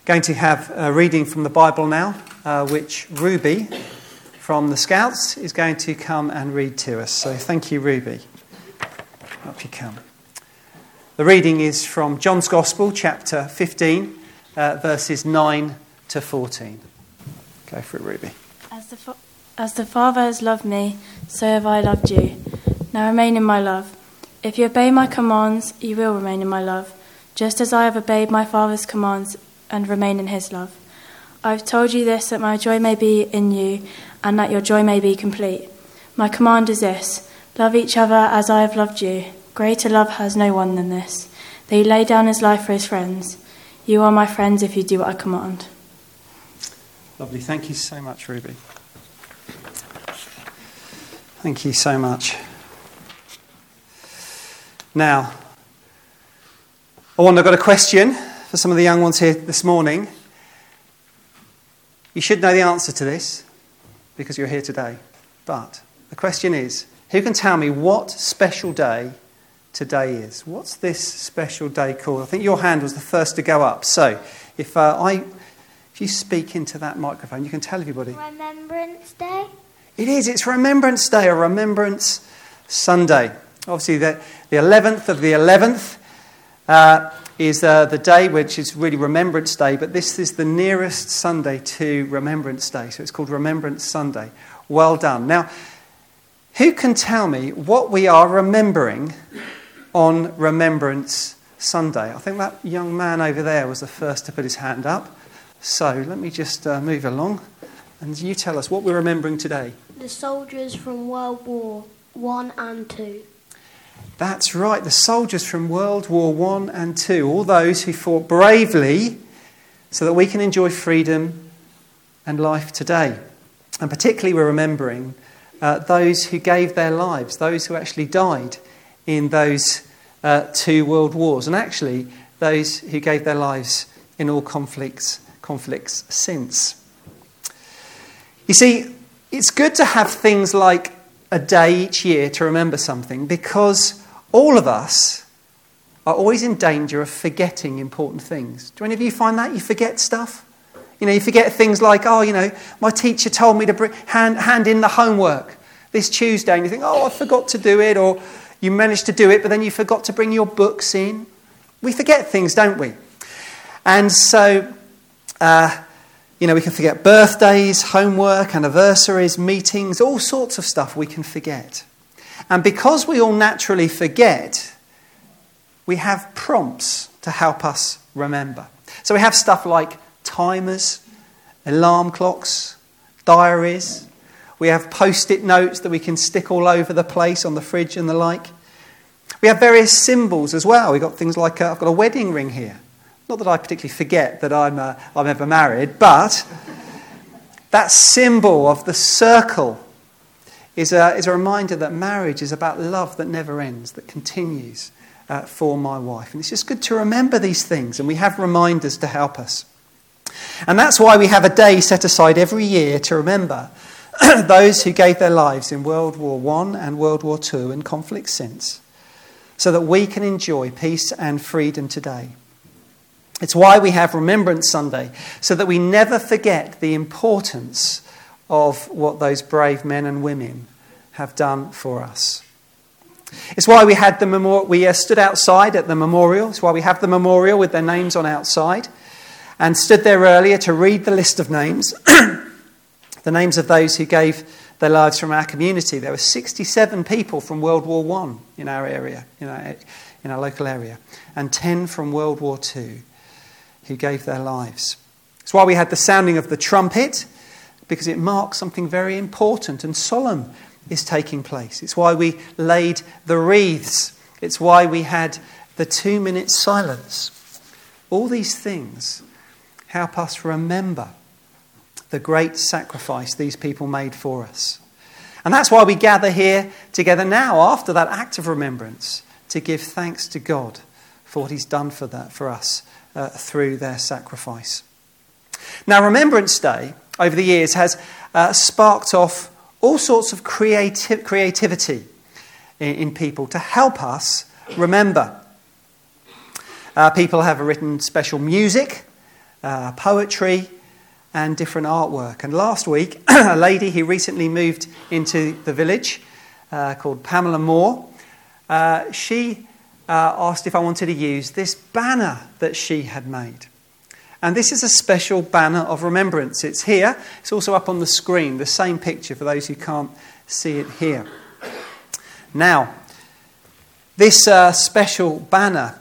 Going to have a reading from the Bible now, which Ruby from the Scouts is going to come and read to us. So thank you, Ruby. Up you come. The reading is from John's Gospel, chapter 15, verses 9 to 14. Go for it, Ruby. As the Father has loved me, so have I loved you. Now remain in my love. If you obey my commands, you will remain in my love, just as I have obeyed my Father's commands and remain in his love. I have told you this, that my joy may be in you, and that your joy may be complete. My command is this: love each other as I have loved you. Greater love has no one than this, that he lay down his life for his friends. You are my friends if you do what I command. Lovely. Thank you so much, Ruby. Thank you so much. Now, I've got a question for some of the young ones here this morning. You should know the answer to this because you're here today. But the question is, who can tell me what special day today is? What's this special day called? I think your hand was the first to go up. So if you speak into that microphone, you can tell everybody. Remembrance Day? It is. It's Remembrance Day, or Remembrance Sunday. Obviously, the 11th of the 11th is the day which is really Remembrance Day, but this is the nearest Sunday to Remembrance Day, so it's called Remembrance Sunday. Well done. Now, who can tell me what we are remembering on Remembrance Sunday? I think that young man over there was the first to put his hand up. So let me just move along, and you tell us what we're remembering today. The soldiers from World War I and II. That's right, the soldiers from World War I and II, all those who fought bravely so that we can enjoy freedom and life today. And particularly we're remembering those who gave their lives, those who actually died in those two world wars, and actually those who gave their lives in all conflicts since. You see, it's good to have things like a day each year to remember something, because all of us are always in danger of forgetting important things. Do any of you find that? You forget stuff? You know, you forget things like, my teacher told me to hand in the homework this Tuesday, and you think, I forgot to do it, or you managed to do it, but then you forgot to bring your books in. We forget things, don't we? And so, we can forget birthdays, homework, anniversaries, meetings, all sorts of stuff we can forget. And because we all naturally forget, we have prompts to help us remember. So we have stuff like timers, alarm clocks, diaries. We have post-it notes that we can stick all over the place on the fridge and the like. We have various symbols as well. We've got things like, I've got a wedding ring here. Not that I particularly forget that I'm ever married, but that symbol of the circle is a reminder that marriage is about love that never ends, that continues for my wife. And it's just good to remember these things, and we have reminders to help us. And that's why we have a day set aside every year to remember those who gave their lives in World War I and World War II and conflict since, so that we can enjoy peace and freedom today. It's why we have Remembrance Sunday, so that we never forget the importance of what those brave men and women have done for us. It's why we had we stood outside at the memorial. It's why we have the memorial with their names on outside, and stood there earlier to read the list of names, the names of those who gave their lives from our community. There were 67 people from World War I in our area, in our local area, and 10 from World War II who gave their lives. It's why we had the sounding of the trumpet, because it marks something very important and solemn is taking place. It's why we laid the wreaths. It's why we had the 2-minute silence. All these things help us remember the great sacrifice these people made for us. And that's why we gather here together now after that act of remembrance to give thanks to God for what he's done for us through their sacrifice. Now, Remembrance Day over the years has sparked off all sorts of creativity in people to help us remember. People have written special music poetry and different artwork. And last week, a lady who recently moved into the village called Pamela Moore, she asked if I wanted to use this banner that she had made. And this is a special banner of remembrance. It's here. It's also up on the screen, the same picture for those who can't see it here. Now, this special banner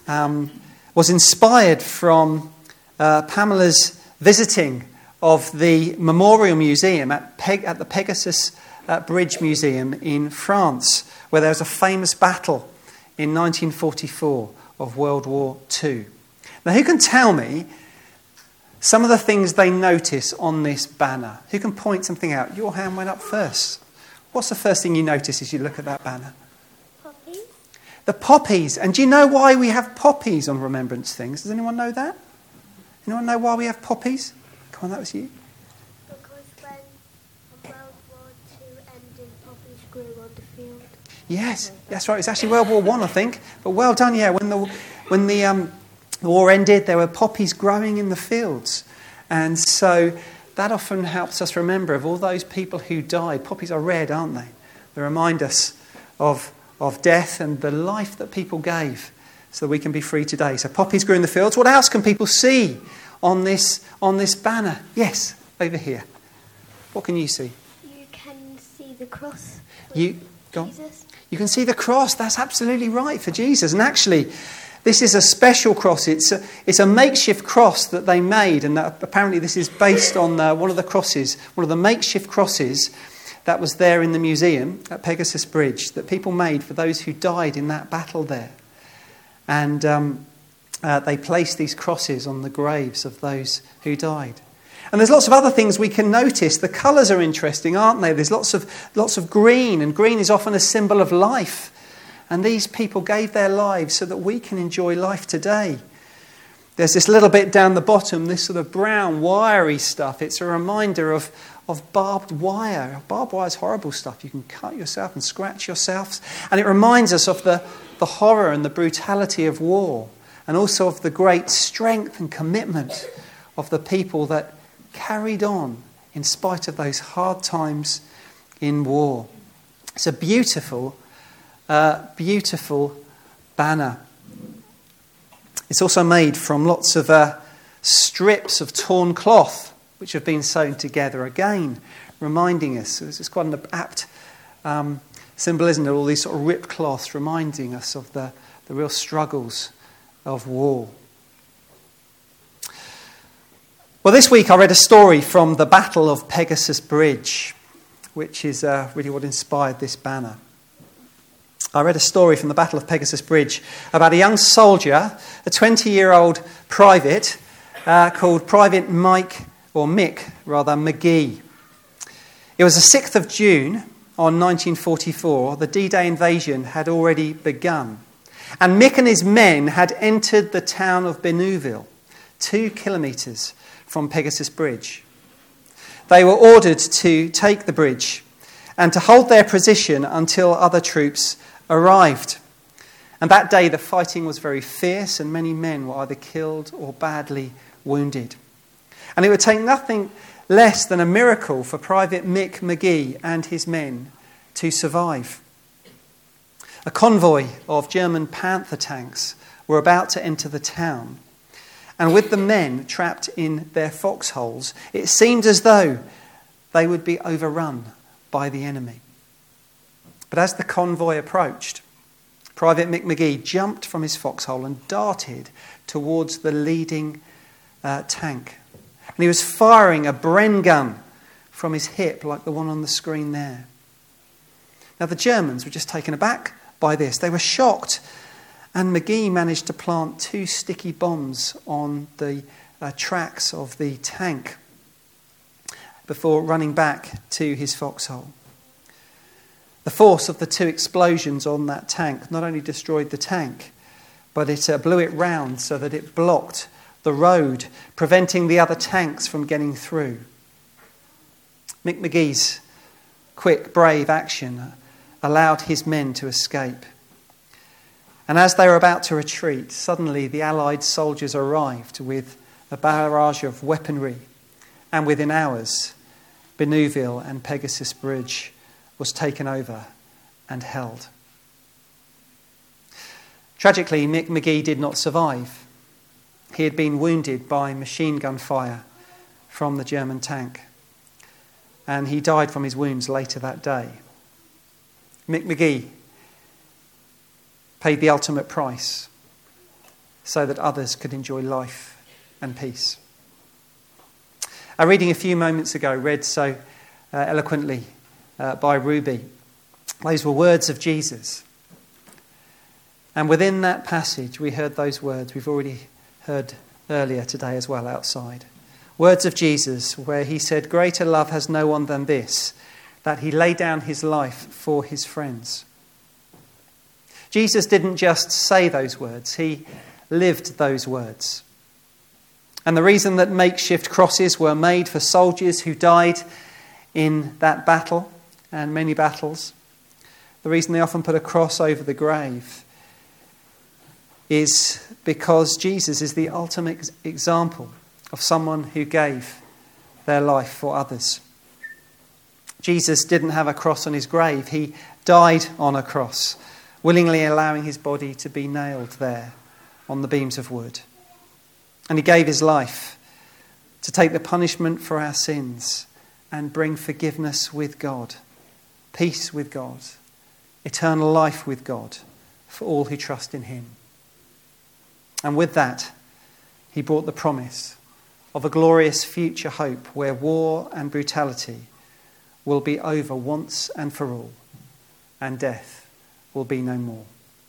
was inspired from Pamela's visiting of the Memorial Museum at the Pegasus Bridge Museum in France, where there was a famous battle in 1944 of World War II. Now, who can tell me some of the things they notice on this banner? Who can point something out? Your hand went up first. What's the first thing you notice as you look at that banner? Poppies. The poppies. And do you know why we have poppies on remembrance things? Does anyone know that? Anyone know why we have poppies? Come on, that was you. Because when World War II ended, poppies grew on the field. Yes, that's right. It's actually World War I, I think. But well done, yeah. When the war ended, there were poppies growing in the fields. And so that often helps us remember of all those people who died. Poppies are red, aren't they? They remind us of death and the life that people gave so that we can be free today. So poppies grew in the fields. What else can people see on this banner? Yes, over here. What can you see? You can see the cross. Go on. Jesus. You can see the cross. That's absolutely right, for Jesus. And actually, this is a special cross. It's a makeshift cross that they made, and apparently this is based on one of the makeshift crosses that was there in the museum at Pegasus Bridge that people made for those who died in that battle there. And they placed these crosses on the graves of those who died. And there's lots of other things we can notice. The colours are interesting, aren't they? There's lots of green, and green is often a symbol of life. And these people gave their lives so that we can enjoy life today. There's this little bit down the bottom, this sort of brown, wiry stuff. It's a reminder of barbed wire. Barbed wire is horrible stuff. You can cut yourself and scratch yourselves. And it reminds us of the horror and the brutality of war, and also of the great strength and commitment of the people that carried on in spite of those hard times in war. It's a beautiful banner. It's also made from lots of strips of torn cloth which have been sewn together, again reminding us. It's quite an apt symbol, isn't it? All these sort of ripped cloths reminding us of the real struggles of war. Well, this week I read a story from the Battle of Pegasus Bridge, which is really what inspired this banner. I read a story from the Battle of Pegasus Bridge about a young soldier, a 20-year-old private called Private Mick McGee. It was the 6th of June on 1944. The D-Day invasion had already begun. And Mick and his men had entered the town of Bénouville, 2 kilometres from Pegasus Bridge. They were ordered to take the bridge and to hold their position until other troops arrived. And that day the fighting was very fierce, and many men were either killed or badly wounded. And it would take nothing less than a miracle for Private Mick McGee and his men to survive. A convoy of German Panther tanks were about to enter the town, and with the men trapped in their foxholes, it seemed as though they would be overrun by the enemy. But as the convoy approached, Private Mick McGee jumped from his foxhole and darted towards the leading tank. And he was firing a Bren gun from his hip, like the one on the screen there. Now the Germans were just taken aback by this. They were shocked, and McGee managed to plant 2 sticky bombs on the tracks of the tank before running back to his foxhole. The force of the 2 explosions on that tank not only destroyed the tank, but it blew it round so that it blocked the road, preventing the other tanks from getting through. Mick McGee's quick, brave action allowed his men to escape. And as they were about to retreat, suddenly the Allied soldiers arrived with a barrage of weaponry, and within hours, Bénouville and Pegasus Bridge was taken over and held. Tragically, Mick McGee did not survive. He had been wounded by machine gun fire from the German tank, and he died from his wounds later that day. Mick McGee paid the ultimate price so that others could enjoy life and peace. Our reading a few moments ago, read so eloquently by Ruby, those were words of Jesus. And within that passage, we heard those words we've already heard earlier today as well outside. Words of Jesus where he said, "Greater love has no one than this, that he laid down his life for his friends." Jesus didn't just say those words, he lived those words. And the reason that makeshift crosses were made for soldiers who died in that battle and many battles, the reason they often put a cross over the grave is because Jesus is the ultimate example of someone who gave their life for others. Jesus didn't have a cross on his grave. He died on a cross, willingly allowing his body to be nailed there on the beams of wood. And he gave his life to take the punishment for our sins and bring forgiveness with God, peace with God, eternal life with God for all who trust in him. And with that, he brought the promise of a glorious future hope where war and brutality will be over once and for all, and death will be no more.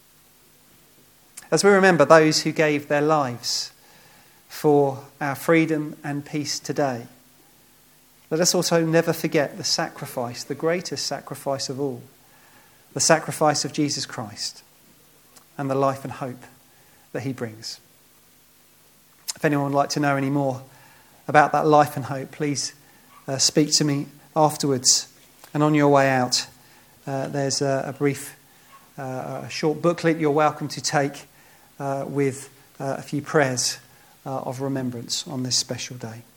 As we remember those who gave their lives for our freedom and peace today, let us also never forget the sacrifice, the greatest sacrifice of all, the sacrifice of Jesus Christ and the life and hope that he brings. If anyone would like to know any more about that life and hope, please speak to me afterwards. And on your way out, there's a brief, a short booklet you're welcome to take with a few prayers of remembrance on this special day.